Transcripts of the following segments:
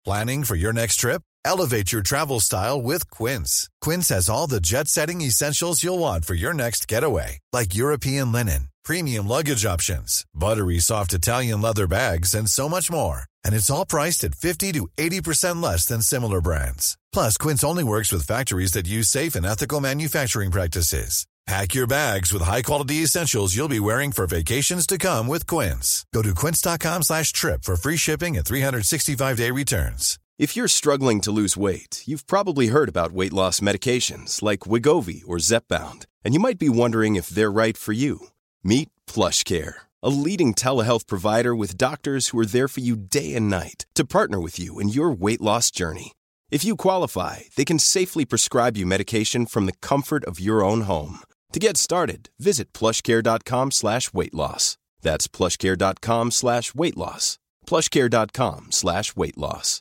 Planning for your next trip? Elevate your travel style with Quince. Quince has all the jet-setting essentials you'll want for your next getaway, like European linen, premium luggage options, buttery soft Italian leather bags, and so much more. And it's all priced at 50 to 80% less than similar brands. Plus, Quince only works with factories that use safe and ethical manufacturing practices. Pack your bags with high-quality essentials you'll be wearing for vacations to come with Quince. Go to quince.com/trip for free shipping and 365-day returns. If you're struggling to lose weight, you've probably heard about weight loss medications like Wegovy or Zepbound, and you might be wondering if they're right for you. Meet PlushCare, a leading telehealth provider with doctors who are there for you day and night to partner with you in your weight loss journey. If you qualify, they can safely prescribe you medication from the comfort of your own home. To get started, visit plushcare.com/weightloss. That's plushcare.com/weightloss. plushcare.com/weightloss.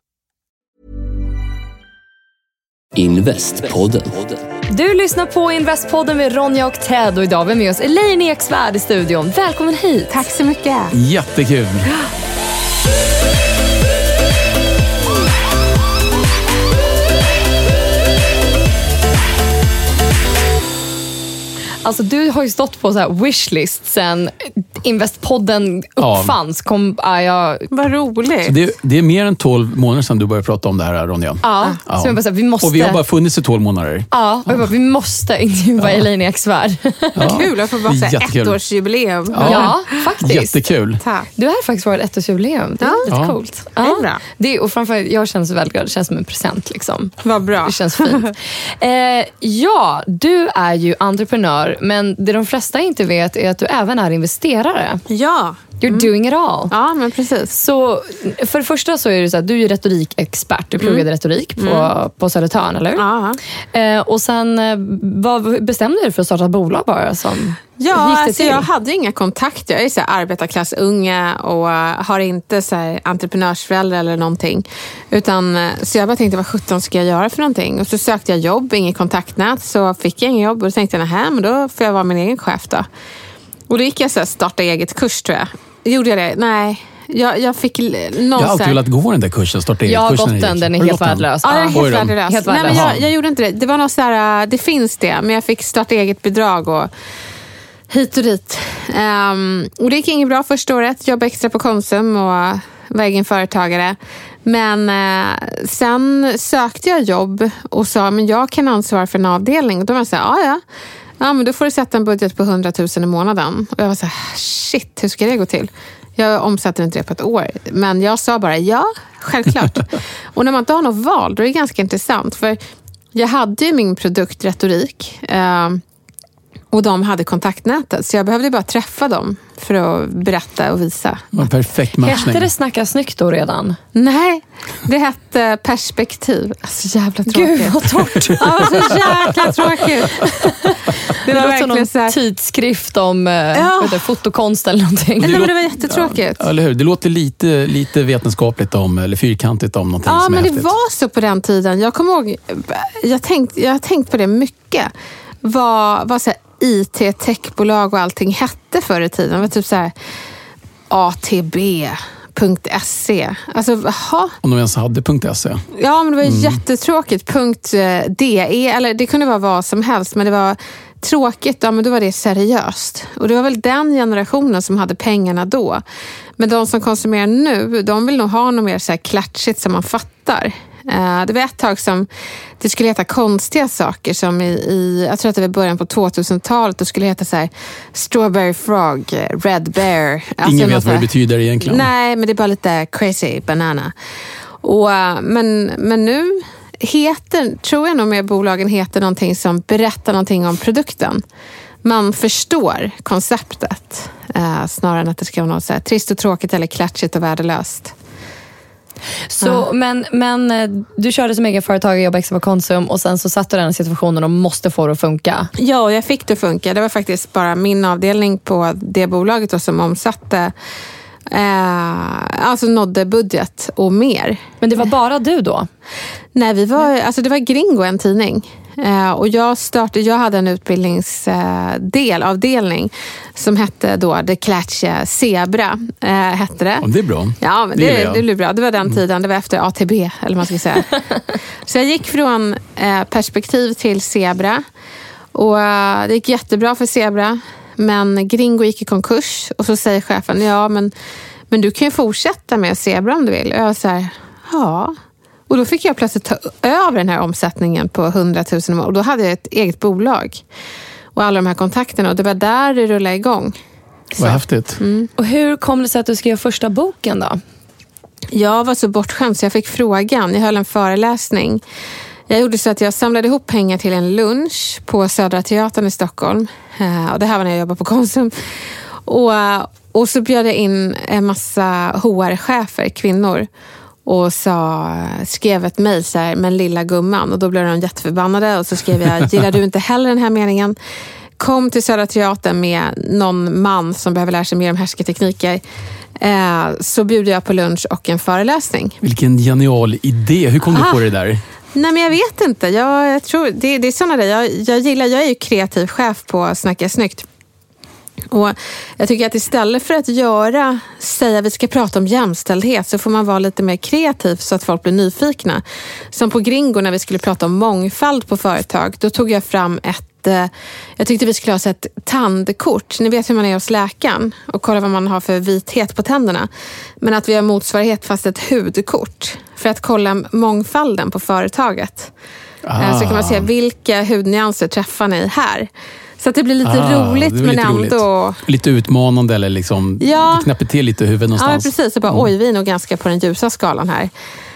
Investpodden. Du lyssnar på Investpodden med Ronja och Ted, och idag har vi med oss Elaine Eksvärd i studion. Välkommen hit. Tack så mycket. Jättekul. Alltså du har ju stått på så här wishlist sen Investpodden uppfanns. Vad roligt. Så det är mer än 12 månader sedan du började prata om det här, Ronja. Ja. Så jag bara, så här, vi måste... Och vi har bara funnits i 12 månader. Ja, och jag bara, vi måste intervjua Elaine Eksvärd. Kul att få vara ettårsjubileum. Ja, faktiskt. Jättekul. Tack. Du har faktiskt varit ettårsjubileum. Det är lite coolt. Det är bra. Och framförallt, jag känner så väldigt glad. Det känns som en present liksom. Vad bra. Det känns fint. Ja, du är ju entreprenör, men det de flesta inte vet är att du även är investerare. Ja. You're doing it all. Ja, men precis. Så för det första så är det så att du är ju retorikexpert. Du pluggade retorik på Södertörn, eller hur? Ja. Och sen vad bestämde du för att starta ett bolag bara? Ja, alltså jag hade inga kontakter. Jag är så här arbetarklassunge och har inte så här entreprenörsföräldrar eller någonting. Så jag bara tänkte, vad 17 ska jag göra för någonting? Och så sökte jag jobb, inget kontaktnät, så fick jag ingen jobb. Och då tänkte jag, men då får jag vara min egen chef då. Och då gick jag så här starta eget kurs, tror jag. Gjorde jag det? Nej. Jag fick någon. Jag har alltid velat gå den där kursen, starta eget kursen. Jag har gått den är helt värdelös. Ja, den är helt värdelös. Nej, men jag gjorde inte det. Det var något så här, det finns det, men jag fick starta eget bidrag och hit och dit. Och det gick inget bra första året. Jobbade extra på Konsum och var egen företagare. Men sen sökte jag jobb och sa, men jag kan ansvara för en avdelning. Och då var jag så här, ja, men då får du sätta en budget på 100 000 i månaden. Och jag var så här, shit, hur ska det gå till? Jag omsatte inte det på ett år. Men jag sa bara, ja, självklart. Och när man inte har något val, då är det ganska intressant. För jag hade ju min produkt retorik. Och de hade kontaktnätet. Så jag behövde bara träffa dem för att berätta och visa. En perfekt matchning. Hette det Snacka snyggt då redan? Nej, det hette Perspektiv. Alltså jävla tråkigt. Gud, vad torrt. Ja, så jäkla tråkigt. Det var verkligen någon så här tidskrift om fotokonst eller någonting. Nej, men det var jättetråkigt. Ja, eller hur? Det låter lite vetenskapligt eller fyrkantigt om någonting som är men häftigt. Det var så på den tiden. Jag kommer ihåg, jag har tänkt på det mycket. Vad så här IT-techbolag och allting hette förr i tiden. Det var typ så här ATB.se. Alltså, om de ens hade .se. Ja, men det var jättetråkigt. .de, eller det kunde vara vad som helst, men det var tråkigt. Ja, men då var det seriöst. Och det var väl den generationen som hade pengarna då. Men de som konsumerar nu, de vill nog ha något mer så här klatschigt som man fattar. Det var ett tag som det skulle heta konstiga saker, som jag tror att det var början på 2000-talet, det skulle heta så här Strawberry Frog, Red Bear. Alltså ingen vet vad det betyder egentligen. Nej, men det är bara lite crazy banana. Men nu tror jag nog med bolagen heter någonting som berättar någonting om produkten. Man förstår konceptet snarare än att det ska vara något så här trist och tråkigt eller klatschigt och värdelöst. Så, men du körde som egen företagare, jobbade extra på Konsum, och sen så satt du i den situationen och måste få det att funka. Ja, jag fick det att funka. Det var faktiskt bara min avdelning på det bolaget då, som omsatte alltså nådde budget och mer. Men det var bara du då? Nej, det var Gringo, en tidning. Och jag hade en avdelning som hette då The Clutch Zebra. Hette det. Det är bra. Ja, men det blev bra. Det var den tiden, det var efter ATB eller man ska säga. Så jag gick från perspektiv till Zebra. Och det gick jättebra för Zebra. Men Gringo gick i konkurs. Och så säger chefen, ja men du kan ju fortsätta med Zebra om du vill. Och jag så här, ja. Och då fick jag plötsligt ta över den här omsättningen på 100 000 om året. Och då hade jag ett eget bolag. Och alla de här kontakterna. Och det var där det rullade igång. Vad häftigt. Och hur kom det sig att du skrev första boken då? Jag var så bortskämd så jag fick frågan. Jag höll en föreläsning. Jag gjorde så att jag samlade ihop pengar till en lunch på Södra Teatern i Stockholm. Och det här var när jag jobbade på Konsum. Och så bjöd jag in en massa HR-chefer, kvinnor. Och skrev ett mejl så här, men lilla gumman. Och då blev de jätteförbannade. Och så skrev jag, gillar du inte heller den här meningen? Kom till Södra Teatern med någon man som behöver lära sig mer om härskartekniker. Så bjuder jag på lunch och en föreläsning. Vilken genial idé. Hur kom du på det där? Nej, men jag vet inte. Jag tror, det är sådana där. Jag är ju kreativ chef på Snacka Snyggt. Och jag tycker att istället för att säga vi ska prata om jämställdhet så får man vara lite mer kreativ så att folk blir nyfikna. Som på Gringo när vi skulle prata om mångfald på företag, då tog jag fram jag tyckte vi skulle ha ett tandkort. Ni vet hur man är hos läkaren och kolla vad man har för vithet på tänderna. Men att vi har motsvarighet fast ett hudkort för att kolla mångfalden på företaget. Så kan man se vilka hudnyanser träffar ni här. Så att det blir lite roligt men lite ändå... Roligt. Lite utmanande eller liksom knäpper till lite huvud någonstans. Ja, precis. Så bara, oj, vi är nog ganska på den ljusa skalan här.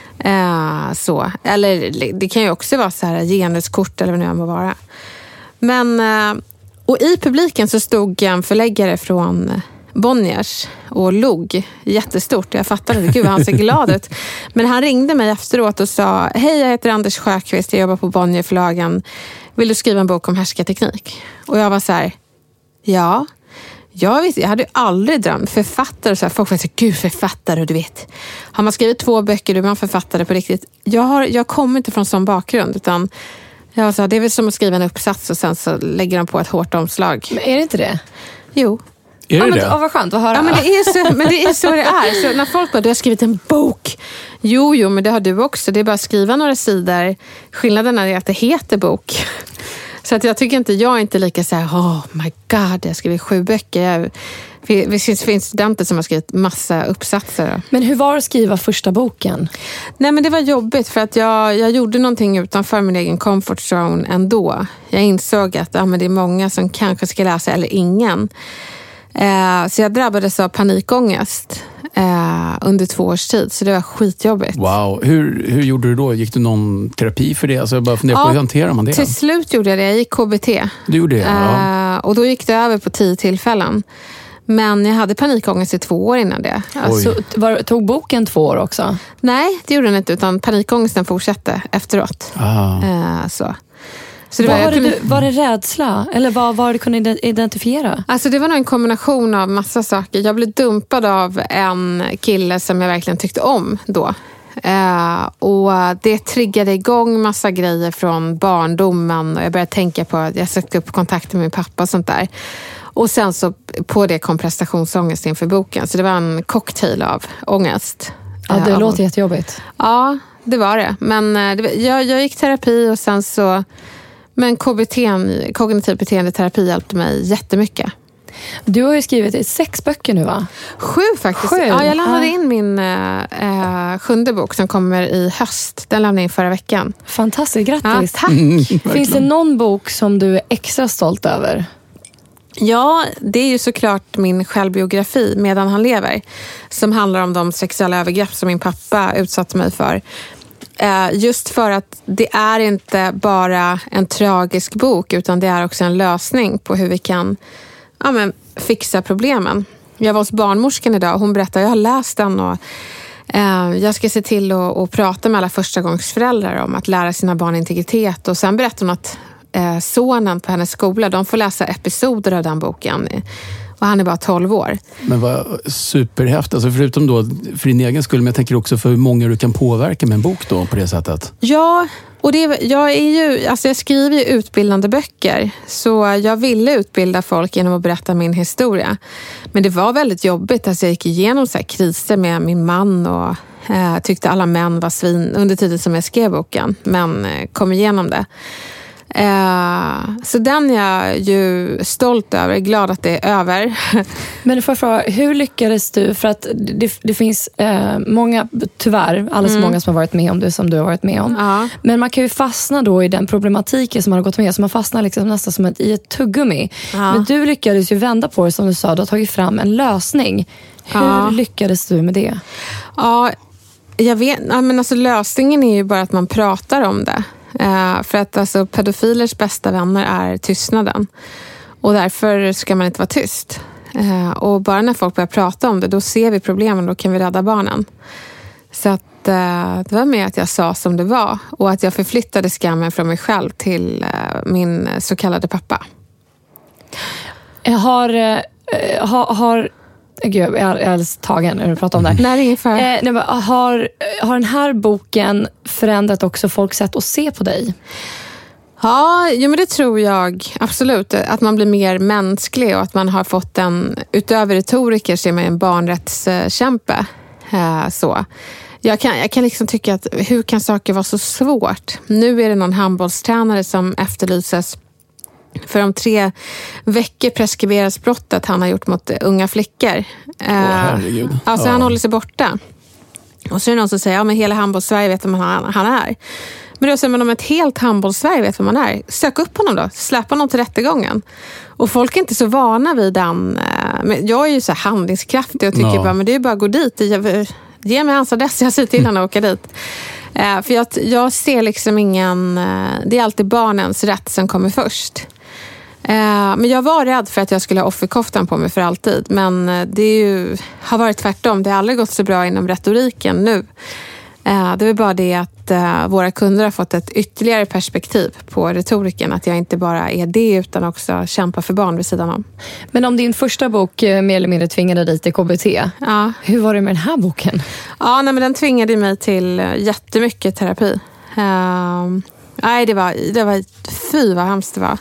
Så. Eller det kan ju också vara så här genuskort eller vad det nu må vara. Men, och i publiken så stod en förläggare från Bonniers och log jättestort. Jag fattade det. Gud, han ser glad ut. Men han ringde mig efteråt och sa, hej, jag heter Anders Sjöqvist, jag jobbar på Bonnier-förlagen. Vill du skriva en bok om härskarteknik? Och jag var så här, ja. Jag hade ju aldrig drömt författare. Så här, folk var så här, gud, författare, du vet. Har man skrivit 2 böcker, då är man författare på riktigt. Jag kommer inte från sån bakgrund, utan jag sa, det är väl som att skriva en uppsats och sen så lägger de på ett hårt omslag. Men är det inte det? Jo. Är det det? Vad skönt att höra. Ja, men det är så det är. Så när folk bara, du har skrivit en bok. Jo, men det har du också. Det är bara att skriva några sidor. Skillnaden är att det heter bok. Så att jag är inte lika så här, oh my god, jag har skrivit 7 böcker. Det finns studenter som har skrivit massa uppsatser. Men hur var det att skriva första boken? Nej, men det var jobbigt för att jag gjorde någonting utanför min egen comfort zone ändå. Jag insåg att men det är många som kanske ska läsa eller ingen. Så jag drabbades av panikångest under 2 års tid. Så det var skitjobbigt. Wow, hur gjorde du då? Gick du någon terapi för det? Alltså jag bara funderar på hur hanterar man det? Till slut gjorde jag det. Jag gick KBT. Du gjorde det, ja. Och då gick det över på 10 tillfällen. Men jag hade panikångest i 2 år innan det. Alltså, tog boken 2 år också? Nej, det gjorde den inte. Utan panikångesten fortsatte efteråt. Så det var det rädsla? Eller vad var det du kunde identifiera? Alltså det var nog en kombination av massa saker. Jag blev dumpad av en kille som jag verkligen tyckte om då. Och det triggade igång massa grejer från barndomen. Och jag började tänka på att jag sökte upp kontakter med min pappa och sånt där. Och sen så på det kom prestationsångest inför boken. Så det var en cocktail av ångest. Ja, det låter jättejobbigt. Ja, det var det. Men jag gick terapi och sen så... Men kognitiv beteendeterapi hjälpte mig jättemycket. Du har ju skrivit 6 böcker nu, va? 7 faktiskt. 7? Ja, jag lämnade in min 7:e bok som kommer i höst. Den lämnade in förra veckan. Fantastiskt, grattis. Ja, tack. Finns det någon bok som du är extra stolt över? Ja, det är ju såklart min självbiografi Medan han lever. Som handlar om de sexuella övergrepp som min pappa utsatte mig för. Just för att det är inte bara en tragisk bok utan det är också en lösning på hur vi kan fixa problemen. Jag var hos barnmorskan idag och hon berättade, jag har läst den och jag ska se till att prata med alla förstagångsföräldrar om att lära sina barn integritet. Och sen berättade hon att sonen på hennes skola, de får läsa episoder av den boken. Och han är bara 12 år. Men vad superhäftigt. Alltså förutom då för din egen skull, men jag tänker också för hur många du kan påverka med en bok då på det sättet. Ja, och jag skriver ju utbildande böcker. Så jag ville utbilda folk genom att berätta min historia. Men det var väldigt jobbigt. Alltså jag gick igenom så här kriser med min man och tyckte alla män var svin under tiden som jag skrev boken. Men kom igenom det. Så den är jag ju stolt över, glad att det är över. Men får jag fråga, hur lyckades du? För att det finns många, tyvärr, alldeles många som har varit med om det som du har varit med om. Ja. Men man kan ju fastna då i den problematiken som man har gått med, så man fastnar liksom nästan som i ett tuggummi. Ja. Men du lyckades ju vända på det, som du sa, du har tagit fram en lösning. Hur lyckades du med det? Ja, jag vet, men alltså lösningen är ju bara att man pratar om det. För att alltså, pedofilers bästa vänner är tystnaden. Och därför ska man inte vara tyst. Och bara när folk börjar prata om det, då ser vi problemen, då kan vi rädda barnen. Så att det var med att jag sa som det var. Och att jag förflyttade skammen från mig själv till min så kallade pappa. Gud, jag är alldeles tagen när du pratar om det här. Nej, ungefär. Har den här boken förändrat också folks sätt att se på dig? Ja, men det tror jag absolut. Att man blir mer mänsklig och att man har fått utöver retoriker så är man en barnrättskämpe. Så. Jag kan liksom tycka att hur kan saker vara så svårt? Nu är det någon handbollstränare som efterlyses. För om 3 veckor preskriberas brottet han har gjort mot unga flickor. Herregud. Alltså han håller sig borta. Och så är det någon som säger, men hela handbollssverige vet vem han är. Men då säger man, om ett helt handbollssverige vet vem man är, sök upp honom då, släpp honom till rättegången. Och folk är inte så vana vid den. Men jag är ju så här handlingskraftig och tycker bara, men det är bara att gå dit. Ge mig hans adress, jag säger till honom att åka dit. För jag ser liksom det är alltid barnens rätt som kommer först. Men jag var rädd för att jag skulle ha offerkoftan på mig för alltid. Men det har varit tvärtom. Det har aldrig gått så bra inom retoriken nu. Det är bara det att våra kunder har fått ett ytterligare perspektiv på retoriken. Att jag inte bara är det utan också kämpar för barn vid sidan om. Men om din första bok mer eller mindre tvingade dig till KBT. Ja. Hur var det med den här boken? Ja, men den tvingade mig till jättemycket terapi. Nej, det var fy vad hemskt det var.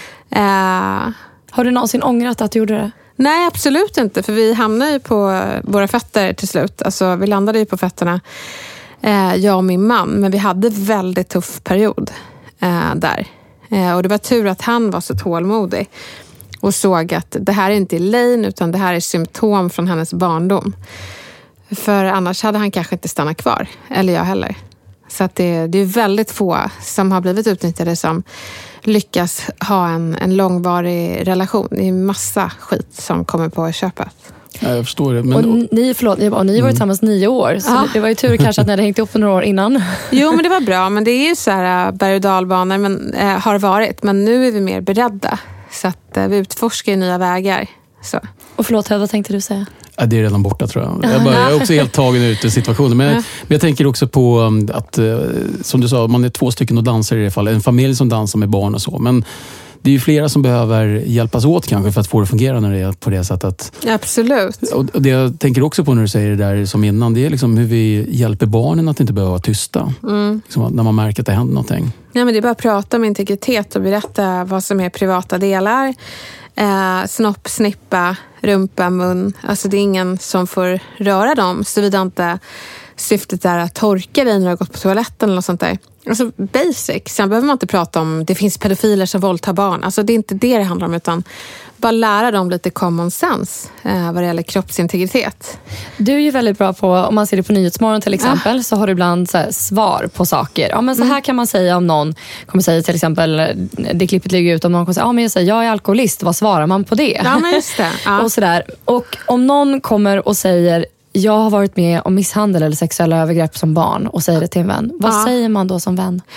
Har du någonsin ångrat att du gjorde det? Nej, absolut inte. För vi hamnade ju på våra fötter till slut. Alltså, vi landade ju på fötterna, jag och min man. Men vi hade väldigt tuff period där. Och det var tur att han var så tålmodig. Och såg att det här är inte Elaine utan det här är symptom från hennes barndom. För annars hade han kanske inte stannat kvar. Eller jag heller. Så att det är väldigt få som har blivit utnyttjade som lyckas ha en långvarig relation. Det är massa skit som kommer på köpet. Ja, jag förstår det. Men... Och ni har varit tillsammans 9 år. Så det var ju tur kanske att ni hade hängt upp för några år innan. Jo, men det var bra. Men det är ju så här berg- och dalbanor har varit. Men nu är vi mer beredda. Så att vi utforskar nya vägar. Så. Och förlåt, vad tänkte du säga? Ja, det är redan borta tror jag. Jag är också helt tagen ut i situationen. Men jag tänker också på att, som du sa, man är 2 stycken och dansar i det fallet. En familj som dansar med barn och så. Men det är ju flera som behöver hjälpas åt kanske för att få det att fungera när det är på det sättet. Absolut. Och det jag tänker också på när du säger det där som innan, det är liksom hur vi hjälper barnen att inte behöva vara tysta. Liksom när man märker att det händer någonting. Ja, men det är bara att prata med integritet och berätta vad som är privata delar. Snopp, snippa, rumpa, mun. Alltså det är ingen som får röra dem. Såvida inte syftet är att torka dig när du har gått på toaletten eller något sånt där. Alltså basic. Sen behöver man inte prata om det finns pedofiler som våldtar barn. Alltså det är inte det handlar om, utan bara lära dem lite common sense vad det gäller kroppsintegritet. Du är ju väldigt bra på, om man ser det på Nyhetsmorgon till exempel, så har du ibland så här svar på saker. Ja, men så här kan man säga om någon kommer säga till exempel, det klippet ligger ut om någon kommer säga, men jag är alkoholist, vad svarar man på det? Ja, men just det. Ja. Och sådär. Och om någon kommer och säger, jag har varit med om misshandel eller sexuella övergrepp som barn och säger det till en vän. Vad säger man då som vän?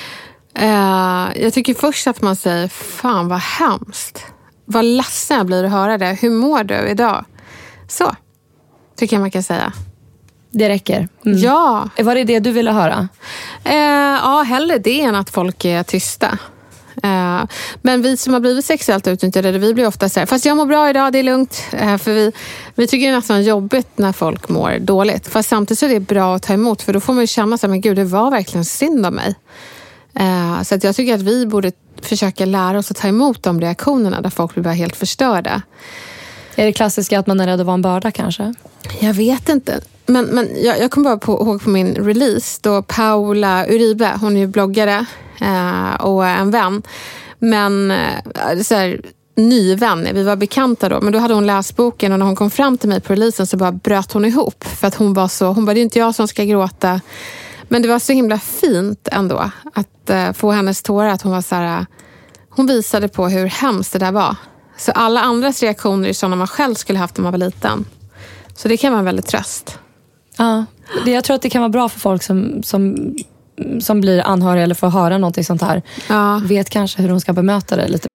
Jag tycker först att man säger, fan vad hemskt. Vad ledsen jag blir att höra det. Hur mår du idag? Så, tycker jag man kan säga. Det räcker? Ja. Var det du ville höra? Ja, hellre det än att folk är tysta. Men vi som har blivit sexuellt utnyttjade, vi blir ofta så här, fast jag mår bra idag, det är lugnt. För vi tycker det är nästan jobbigt när folk mår dåligt. Fast samtidigt så är det bra att ta emot, för då får man ju känna så här, men gud, det var verkligen synd om mig. Så att jag tycker att vi borde försöka lära oss att ta emot de reaktionerna där folk blir bara helt förstörda. Är det klassiska att man är rädd att vara en börda kanske? Jag vet inte. Men jag kom bara ihåg på min release då Paula Uribe, hon är ju bloggare och en vän. Men så här, ny vän, vi var bekanta då. Men då hade hon läst boken och när hon kom fram till mig på releasen så bara bröt hon ihop. För att hon bara, det är inte jag som ska gråta. Men det var så himla fint ändå att få hennes tårar, att hon var så här, hon visade på hur hemskt det där var. Så alla andras reaktioner är sådana man själv skulle haft när man var liten. Så det kan vara väldigt tröst. Ja, jag tror att det kan vara bra för folk som blir anhöriga eller får höra någonting sånt här. Ja. Vet kanske hur de ska bemöta det lite.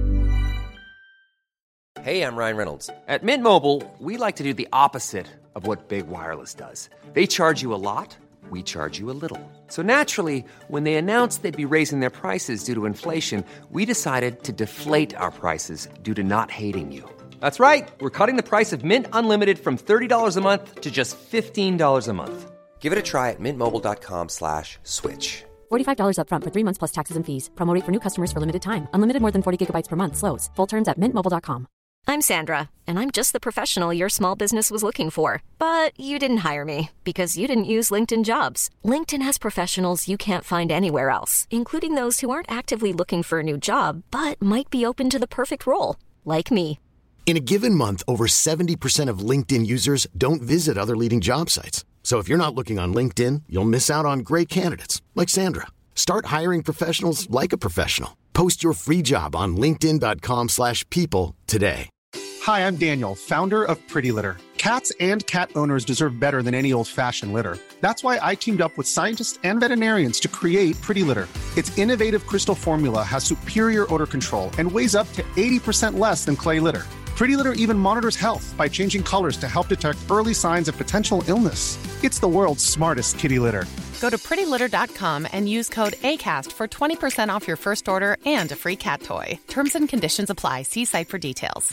Hey, I'm Ryan Reynolds. At Mint Mobile, we like to do the opposite of what Big Wireless does. They charge you a lot, we charge you a little. So naturally, when they announced they'd be raising their prices due to inflation, we decided to deflate our prices due to not hating you. That's right. We're cutting the price of Mint Unlimited from $30 a month to just $15 a month. Give it a try at mintmobile.com/switch. $45 up front for 3 months plus taxes and fees. Promo rate for new customers for limited time. Unlimited more than 40 gigabytes per month slows. Full terms at mintmobile.com. I'm Sandra, and I'm just the professional your small business was looking for. But you didn't hire me because you didn't use LinkedIn Jobs. LinkedIn has professionals you can't find anywhere else, including those who aren't actively looking for a new job, but might be open to the perfect role, like me. In a given month, over 70% of LinkedIn users don't visit other leading job sites. So if you're not looking on LinkedIn, you'll miss out on great candidates like Sandra. Start hiring professionals like a professional. Post your free job on linkedin.com/people today. Hi, I'm Daniel, founder of Pretty Litter. Cats and cat owners deserve better than any old-fashioned litter. That's why I teamed up with scientists and veterinarians to create Pretty Litter. Its innovative crystal formula has superior odor control and weighs up to 80% less than clay litter. Pretty Litter even monitors health by changing colors to help detect early signs of potential illness. It's the world's smartest kitty litter. Go to prettylitter.com and use code ACAST for 20% off your first order and a free cat toy. Terms and conditions apply. See site for details.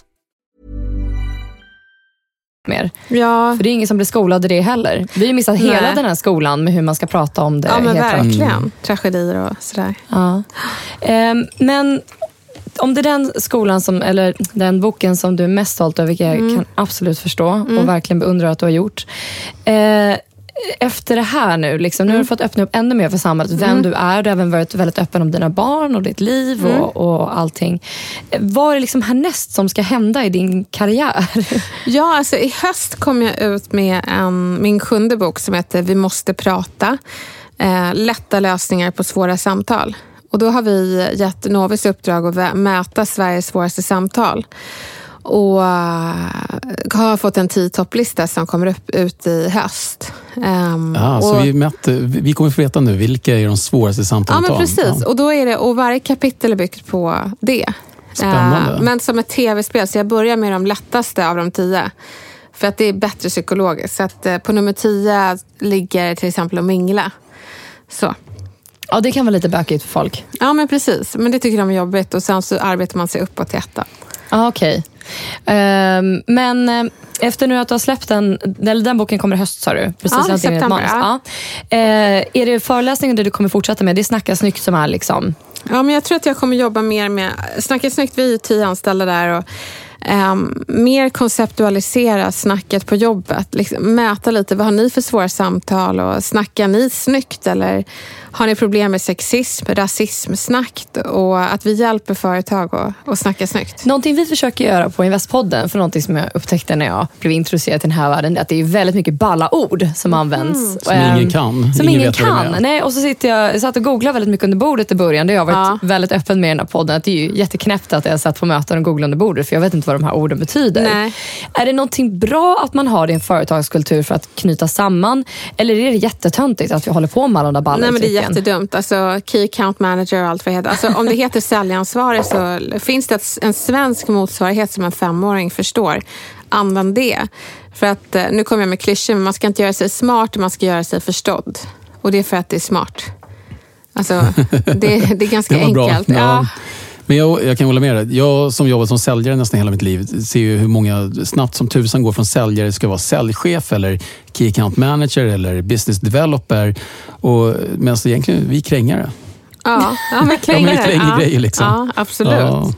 Mer. Ja. För det är ingen som blir skolad i det heller. Vi har missat hela den här skolan med hur man ska prata om det. Ja, men verkligen. Tragedier och sådär. Ja. Men om det är den skolan eller den boken som du är mest stolt över, vilket jag kan absolut förstå och verkligen beundra att du har gjort. Efter det här nu, liksom, nu har du fått öppna upp ännu mer för samhället, vem du är. Du har även varit väldigt öppen om dina barn och ditt liv och allting. Vad är det liksom härnäst som ska hända i din karriär? Ja, alltså i höst kom jag ut med min 7:e bok som heter Vi måste prata. Lätta lösningar på svåra samtal. Och då har vi gett Novis uppdrag att mäta Sveriges svåraste samtal. Och har fått en 10-topplista som kommer ut i höst. Så vi kommer få veta nu vilka är de svåraste samtalen. Ja, men precis. Ja. Och då är det, och varje kapitel är byggt på det. Spännande. Men som ett tv-spel, så jag börjar med de lättaste av de 10. För att det är bättre psykologiskt. Så att på nummer 10 ligger till exempel att mingla. Så. Ja, det kan vara lite bökigt för folk. Ja, men precis. Men det tycker de är jobbigt. Och sen så arbetar man sig uppåt till ettan. Ja, okej. Men efter nu att du har släppt den boken kommer i höst, sa du? Precis, ja, i september. Ja. Är det föreläsningen där du kommer fortsätta med? Det är Snacka snyggt som är liksom... Ja, men jag tror att jag kommer jobba mer med... Snacka snyggt, vi är 10 anställda där och... mer konceptualisera snacket på jobbet, liksom, mäta lite, vad har ni för svåra samtal och snackar ni snyggt eller har ni problem med sexism, rasism, snackt, och att vi hjälper företag att snacka snyggt. Någonting vi försöker göra på Investpodden, för någonting som jag upptäckte när jag blev introducerad till den här världen, är att det är väldigt mycket balla ord som används. Som ingen kan. Som ingen kan. Nej, och så satt och googlade väldigt mycket under bordet i början. Det har jag varit väldigt öppen med i den här podden. Att det är ju jätteknäppt att jag satt på möten och googlade under bordet, för jag vet inte vad de här orden betyder. Nej. Är det någonting bra att man har det i en företagskultur för att knyta samman? Eller är det jättetöntigt att vi håller på med alla de där ballarna? Nej, men det är jättedumt. Alltså, key account manager och allt vad det heter. Alltså, om det heter säljansvarig så finns det en svensk motsvarighet som en 5-åring förstår. Använd det. För att, nu kommer jag med klyschor, men man ska inte göra sig smart, man ska göra sig förstådd. Och det är för att det är smart. Alltså, det är ganska enkelt. Ja. Men jag kan hålla med dig. Jag som jobbat som säljare nästan hela mitt liv ser ju hur många snabbt som tusan går från säljare ska vara säljchef eller key account manager eller business developer. Och medan egentligen vi krängare. Ja, men krängare. Vi kränger grejer liksom. Ja, absolut. Ja.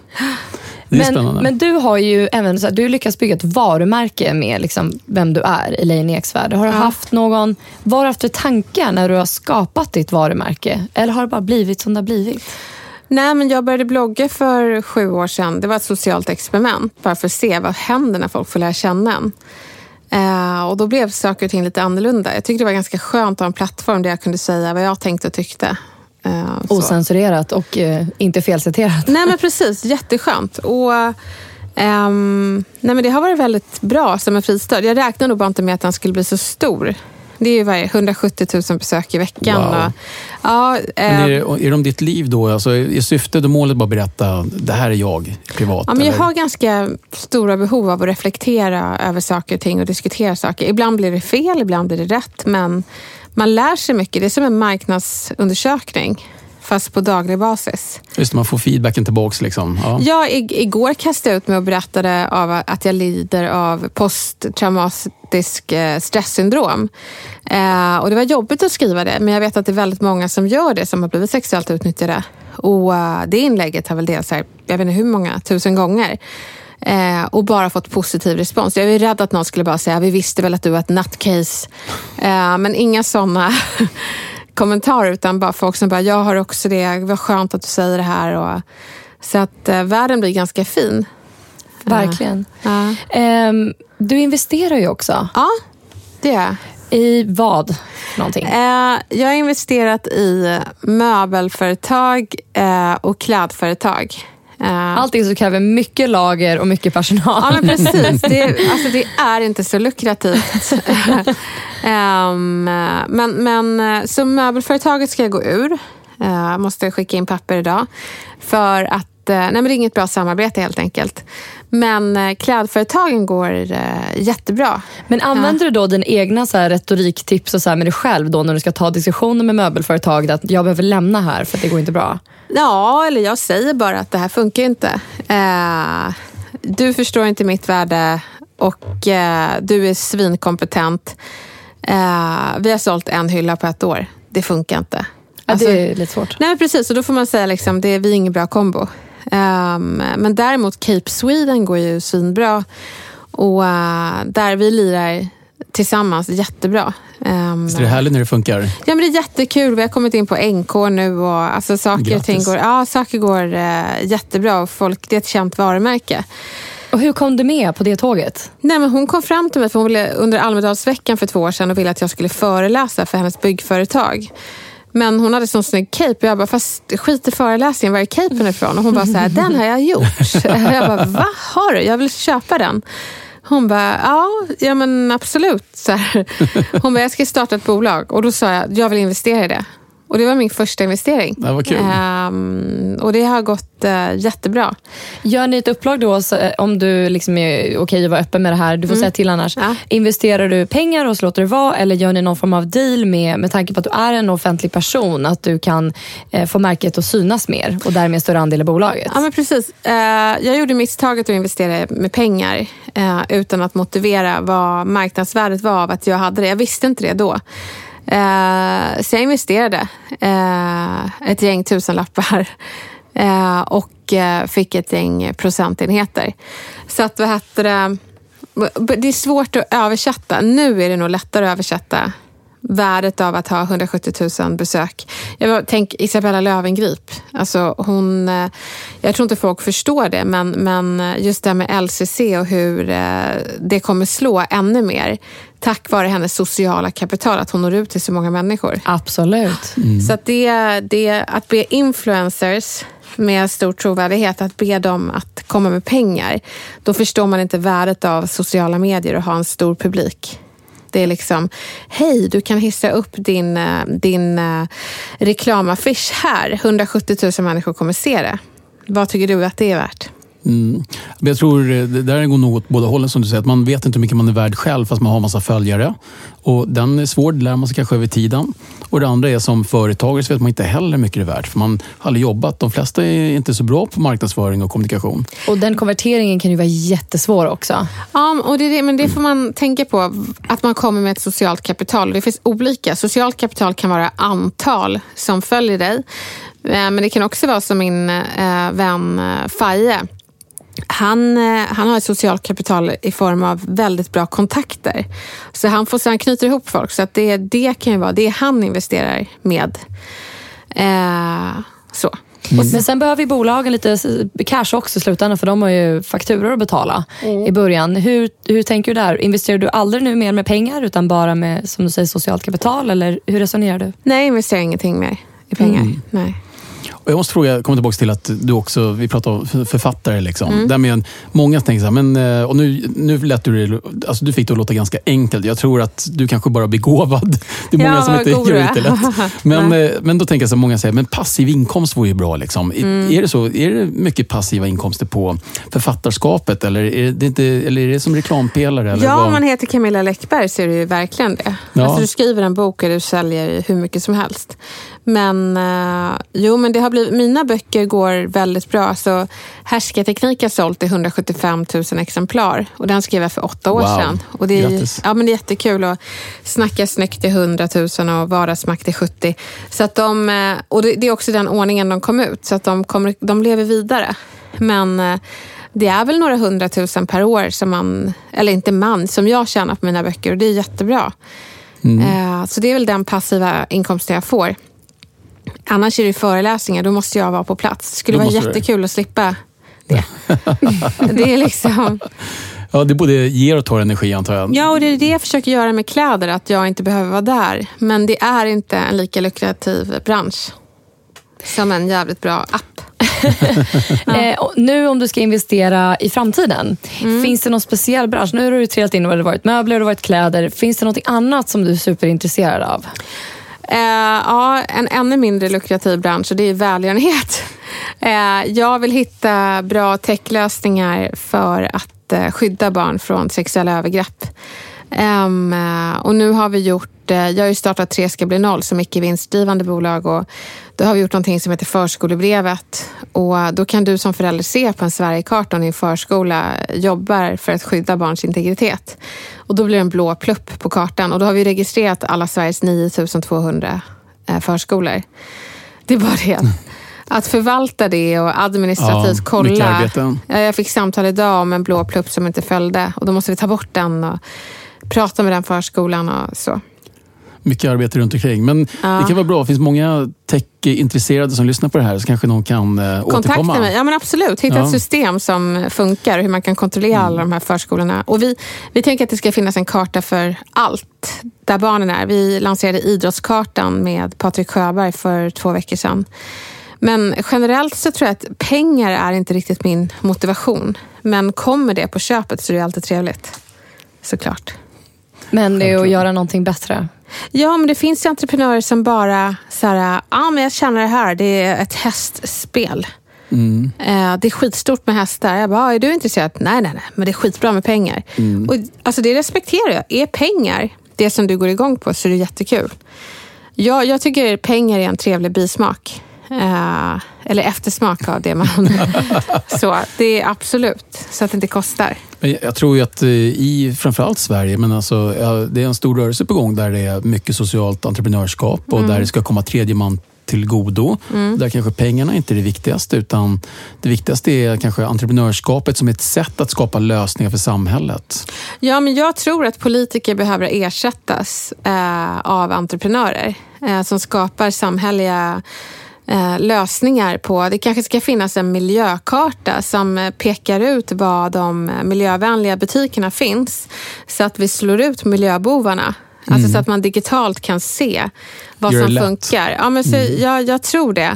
Men du har ju även så här, du lyckats bygga ett varumärke med liksom vem du är i Elaine Eksvärd. Har du haft någon, vad har du haft för tankar när du har skapat ditt varumärke? Eller har det bara blivit som det har blivit? Nej, men jag började blogga för 7 år sedan. Det var ett socialt experiment. Bara för att se vad händer när folk får lära känna en. Och då blev saker och ting lite annorlunda. Jag tyckte det var ganska skönt att ha en plattform där jag kunde säga vad jag tänkte och tyckte. Osensurerat och inte felciterat. Nej, men precis. Jätteskönt. Och nej, men det har varit väldigt bra som en fristad. Jag räknar nog bara inte med att den skulle bli så stor. Det är ju 170 000 besök i veckan. Wow. Och, ja, är det om ditt liv då? Alltså, är syftet och målet bara berätta, det här är jag privat? Ja, men jag har ganska stora behov av att reflektera över saker och ting och diskutera saker. Ibland blir det fel, ibland blir det rätt. Men man lär sig mycket. Det är som en marknadsundersökning. Fast på daglig basis. Just det, man får feedbacken tillbaks liksom. Ja, igår kastade jag ut mig och berättade av att jag lider av posttraumatisk stresssyndrom. Och det var jobbigt att skriva det, men jag vet att det är väldigt många som gör det, som har blivit sexuellt utnyttjade. Och det inlägget har väl delats här, jag vet inte hur många, 1000 gånger. Och bara fått positiv respons. Jag är rädd att någon skulle bara säga, vi visste väl att du var ett nutcase. Men inga sådana kommentarer, utan bara folk som bara, jag har också det, vad skönt att du säger det här. Och, så att världen blir ganska fin. Verkligen. Du investerar ju också. Ja, det är. I vad någonting? Jag har investerat i möbelföretag och klädföretag. Allting som kräver mycket lager och mycket personal. Ja, men precis. Det är inte så lukrativt. Men så möbelföretaget ska jag gå ur. Jag måste skicka in papper idag. För att, nej men det är inget bra samarbete helt enkelt. Men klädföretagen går jättebra. Men använder du då din egna så här retoriktips och så här med dig själv då när du ska ta diskussioner med möbelföretaget att jag behöver lämna här för att det går inte bra? Ja, eller jag säger bara att det här funkar inte. Du förstår inte mitt värde och du är svinkompetent. Vi har sålt en hylla på 1 år. Det funkar inte. Alltså, det är lite svårt. Nej, precis. Och då får man säga liksom, vi är ingen bra kombo. Men däremot Cape Sweden går ju svinbra. Och där vi lirar tillsammans jättebra. Så det är härligt när det funkar? Ja, men det är jättekul. Vi har kommit in på NK nu och alltså, saker går jättebra. Och det är ett känt varumärke. Och hur kom du med på det tåget? Nej, men hon kom fram till mig för hon ville, under Almedalsveckan för 2 år sedan och ville att jag skulle föreläsa för hennes byggföretag. Men hon hade sån snygg cape och jag bara, fast skit i föreläsningen, var är capen ifrån? Och hon bara så här, den har jag gjort. Jag bara, vad har du? Jag vill köpa den. Hon bara, ja men absolut. Så här. Hon bara, jag ska starta ett bolag. Och då sa jag vill investera i det. Och det var min första investering. Det var kul. Och det har gått jättebra. Gör ni ett upplag då om du liksom är okej att vara öppen med det här? Du får säga till annars. Ja. Investerar du pengar och så låter det vara? Eller gör ni någon form av deal med tanke på att du är en offentlig person? Att du kan få märket att synas mer och därmed större andel i bolaget? Ja, men precis. Jag gjorde misstaget att investera med pengar utan att motivera vad marknadsvärdet var av att jag hade det. Jag visste inte det då. Så jag investerade ett gäng tusenlappar och fick ett gäng procentenheter. Så att det är svårt att översätta. Nu är det nog lättare att översätta värdet av att ha 170 000 besök. Tänk Isabella Löwengrip. Alltså jag tror inte folk förstår det, men just det här med LCC och hur det kommer slå ännu mer tack vare hennes sociala kapital, att hon når ut till så många människor. Absolut. Så att det att be influencers med stor trovärdighet, att be dem att komma med pengar, då förstår man inte värdet av sociala medier och ha en stor publik. Det är liksom, hej, du kan hissa upp din reklamaffisch här. 170 000 människor kommer se det. Vad tycker du att det är värt? Jag tror det där går nog åt båda hållen som du säger. Att man vet inte hur mycket man är värd själv fast man har en massa följare. Och den är svår, det lär man sig kanske över tiden. Och det andra är som företagare så vet man inte heller hur mycket det är värt. För man har aldrig jobbat. De flesta är inte så bra på marknadsföring och kommunikation. Och den konverteringen kan ju vara jättesvår också. Ja, och men det får man tänka på. Att man kommer med ett socialt kapital. Det finns olika. Socialt kapital kan vara antal som följer dig. Men det kan också vara som min vän Faye. Han har ett socialt kapital i form av väldigt bra kontakter. Så han knyter ihop folk. Så att det kan ju vara det han investerar med. Så. Men sen behöver ju bolagen lite cash också i slutändan, för de har ju fakturor att betala i början. Hur tänker du där? Investerar du aldrig nu mer med pengar utan bara med, som du säger, socialt kapital? Eller hur resonerar du? Nej, jag investerar ingenting mer i pengar. Nej. Och jag måste fråga, komma tillbaka till att du också, vi pratar om författare liksom. Där med många tänker så här, men och nu lät du alltså du fick det att låta ganska enkelt. Jag tror att du kanske bara är begåvad. Det är många som inte gör det lätt. Men då tänker jag så många säger, men passiv inkomst vore ju bra liksom. Är det så? Är det mycket passiva inkomster på författarskapet eller är det som reklampelare eller om man heter Camilla Läckberg så är det ju verkligen det. Ja. Alltså du skriver en bok och du säljer hur mycket som helst. Men men det har blivit, mina böcker går väldigt bra. Så Härskarteknik har sålt i 175 000 exemplar. Och den skrev jag för 8 år sedan. Och det är, men det är jättekul att snacka snyggt till 100 000 och vardagsmakt till 70. Så att och det är också den ordningen de kom ut. Så att de lever vidare. Men det är väl några 100 000 per år som jag tjänar på mina böcker. Och det är jättebra. Så det är väl den passiva inkomsten jag får. Annars är det föreläsningar, då måste jag vara på plats. Det skulle vara jättekul att slippa det. Det är liksom... Ja, det både ger och tar energi antar jag. Ja, och det är det jag försöker göra med kläder, att jag inte behöver vara där. Men det är inte en lika lukrativ bransch som en jävligt bra app. Nu om du ska investera i framtiden, finns det någon speciell bransch? Nu har du trillat in och det har varit möbler och det har varit kläder. Finns det något annat som du är superintresserad av? En ännu mindre lukrativ bransch, och det är välgörenhet. Jag vill hitta bra techlösningar för att skydda barn från sexuella övergrepp. Och nu har vi jag har ju startat 3 ska bli 0 som icke-vinstdrivande bolag, och då har vi gjort någonting som heter förskolebrevet, och då kan du som förälder se på en Sverigekarta om din förskola jobbar för att skydda barns integritet, och då blir det en blå plupp på kartan, och då har vi registrerat alla Sveriges 9200 förskolor. Det är bara det. Att förvalta det och administrativt kolla. Jag fick samtal idag om en blå plupp som inte följde, och då måste vi ta bort den och prata med den förskolan och så. Mycket arbete runt omkring. Men det kan vara bra. Det finns många tech-intresserade som lyssnar på det här, så kanske någon kan återkomma. Kontakta mig. Ja, men absolut. Hitta ett system som funkar, hur man kan kontrollera alla de här förskolorna. Och vi tänker att det ska finnas en karta för allt där barnen är. Vi lanserade idrottskartan med Patrik Sjöberg för 2 veckor sedan. Men generellt så tror jag att pengar är inte riktigt min motivation. Men kommer det på köpet så är det alltid trevligt. Såklart. Men det är att göra någonting bättre. Ja, men det finns ju entreprenörer som bara så här, men jag känner det här, det är ett hästspel. Det är skitstort med hästar. Jag bara, är du intresserad? Nej, men det är skitbra med pengar. Och alltså det respekterar jag. Är pengar det som du går igång på, så är det jättekul. Jag tycker pengar är en trevlig bismak. Eller eftersmak av det man... Så det är absolut, så att det inte kostar. Jag tror ju att i framförallt Sverige, men alltså, det är en stor rörelse på gång där det är mycket socialt entreprenörskap och där det ska komma tredje man till godo. Där kanske pengarna inte är det viktigaste, utan det viktigaste är kanske entreprenörskapet som ett sätt att skapa lösningar för samhället. Ja, men jag tror att politiker behöver ersättas av entreprenörer som skapar samhälleliga lösningar på. Det kanske ska finnas en miljökarta som pekar ut var de miljövänliga butikerna finns, så att vi slår ut miljöbovarna. Alltså så att man digitalt kan se vad som funkar. Ja, men så jag tror det.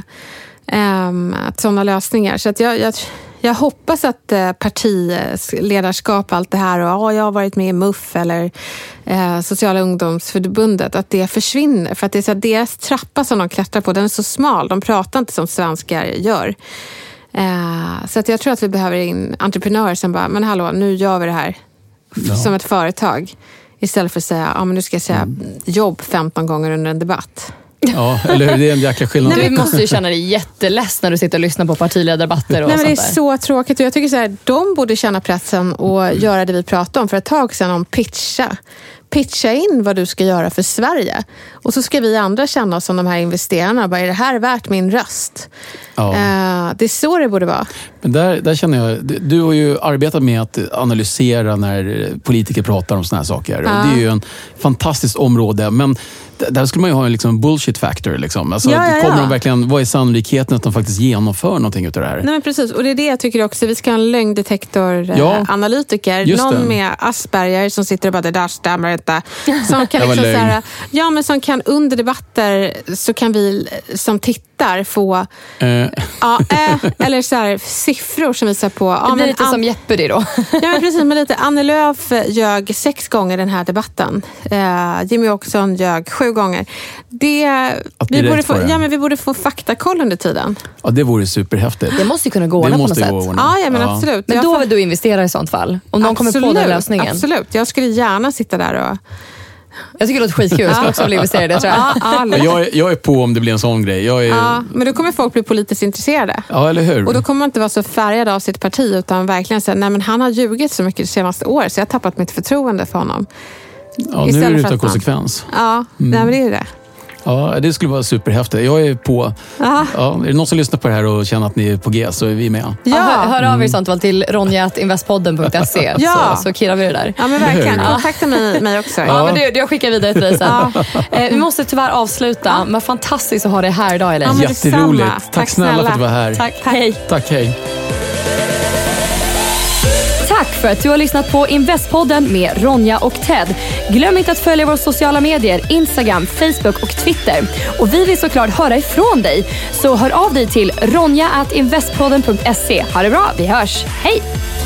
Att sådana lösningar. Så att jag hoppas att partiledarskap, allt det här, och jag har varit med i MUF eller Sociala ungdomsförbundet, att det försvinner. För att det är så att deras trappa som de klättrar på, den är så smal. De pratar inte som svenskar gör. Så att jag tror att vi behöver in entreprenörer som bara, men hallå, nu gör vi det här som ett företag. Istället för att säga, men nu ska jag säga jobb 15 gånger under en debatt. Ja, eller hur? Det är en jäkla skillnad. Du måste ju känna dig jätteless när du sitter och lyssnar på partiledardebatter och Nej, men det är sånt där. så tråkigt. Och jag tycker så här, de borde känna pressen och göra det vi pratade om för ett tag sedan om pitcha in vad du ska göra för Sverige. Och så ska vi andra känna oss som de här investerarna. Bara, är det här värt min röst? Ja. Det är så det borde vara. Men där känner jag, du har ju arbetat med att analysera när politiker pratar om såna här saker. Och det är ju en fantastiskt område. Men där skulle man ju ha en liksom bullshit factor. Liksom. Alltså, kommer de verkligen, vad är sannolikheten att de faktiskt genomför någonting utav det här? Nej, men precis. Och det är det jag tycker också. Vi ska ha en lögndetektor-analytiker. Någon med Asperger som sitter och bara, det där stämmer inte. Som kan liksom såhär, men som kan under debatter så kan vi som tittar få eller så här, siffror som visar på... Det blir lite som Jeopardy då. Ja, men precis. Men lite, Annie Lööf ljög 6 gånger den här debatten. Jimmy Åkesson ljög 7 gånger. Vi borde få faktakoll under tiden. Ja, det vore superhäftigt. Det måste ju kunna gå på något sätt. Ja, men absolut. Men då vill du investera i sånt fall? Om någon kommer på den lösningen? Absolut. Jag skulle gärna sitta där och... Jag tycker det låter skitkul. Jag skulle också vilja investera i det, tror jag. Jag är på om det blir en sån grej. Men då kommer folk bli politiskt intresserade. Ja, eller hur? Och då kommer man inte vara så färgad av sitt parti utan verkligen säga, nej men han har ljugit så mycket det senaste året så jag har tappat mitt förtroende för honom. Ja, nu är det utan konsekvens. Nej, men det är det. Ja, det skulle vara superhäftigt. Jag är på... Ja, är det någon som lyssnar på det här och känner att ni är på G så är vi med. Hör av er i sånt fall till ronja@investpodden.se så killar vi det där. Ja, men verkligen. Kontakta mig också. Ja, men jag skickar vidare till dig sen. Vi måste tyvärr avsluta. Men fantastiskt att ha dig här idag, Elaine. Jätteroligt. Tack snälla för att du var här. Tack. Hej. Tack, hej. Tack för att du har lyssnat på Investpodden med Ronja och Ted. Glöm inte att följa våra sociala medier, Instagram, Facebook och Twitter. Och vi vill såklart höra ifrån dig. Så hör av dig till ronja@investpodden.se. Ha det bra, vi hörs. Hej!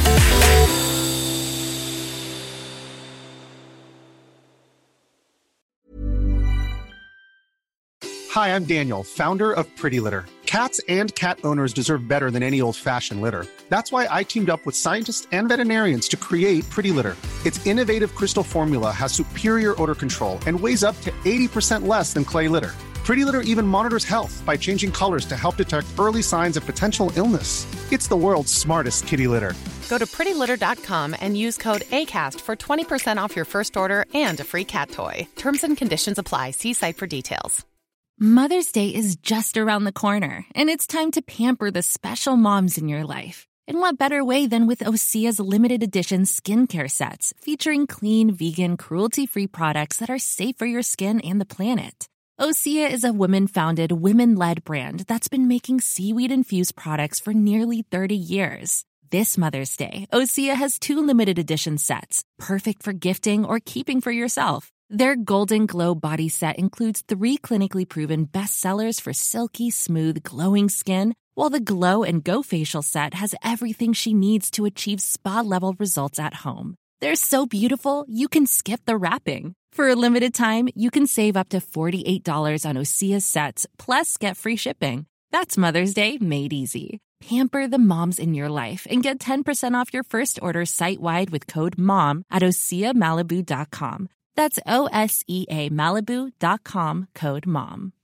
Hi, I'm Daniel, founder of Pretty Litter. Cats and cat owners deserve better than any old-fashioned litter. That's why I teamed up with scientists and veterinarians to create Pretty Litter. Its innovative crystal formula has superior odor control and weighs up to 80% less than clay litter. Pretty Litter even monitors health by changing colors to help detect early signs of potential illness. It's the world's smartest kitty litter. Go to prettylitter.com and use code ACAST for 20% off your first order and a free cat toy. Terms and conditions apply. See site for details. Mother's Day is just around the corner, and it's time to pamper the special moms in your life. And what better way than with Osea's limited edition skincare sets featuring clean, vegan, cruelty-free products that are safe for your skin and the planet. Osea is a women-founded, women-led brand that's been making seaweed-infused products for nearly 30 years. This Mother's Day, Osea has 2 limited edition sets, perfect for gifting or keeping for yourself. Their Golden Glow body set includes 3 clinically proven bestsellers for silky, smooth, glowing skin, while the Glow and Go facial set has everything she needs to achieve spa-level results at home. They're so beautiful, you can skip the wrapping. For a limited time, you can save up to $48 on Osea's sets, plus get free shipping. That's Mother's Day made easy. Pamper the moms in your life and get 10% off your first order site-wide with code MOM at OseaMalibu.com. That's OSEA Malibu.com, code MOM.